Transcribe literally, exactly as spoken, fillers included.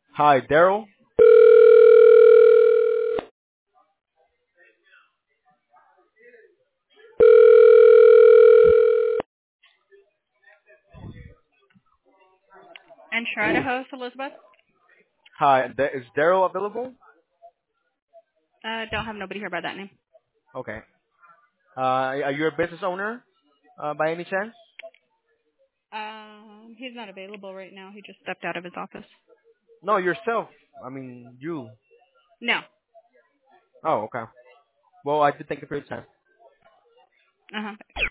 Hi, Daryl. Entrada host Elizabeth. Hi, Da- is Daryl available? Uh, don't have nobody here by that name. Okay. Uh, are you a business owner uh, by any chance? Um, he's not available right now. He just stepped out of his office. No, yourself. I mean, you. No. Oh, okay. Well, I did thank you for your time. Uh huh.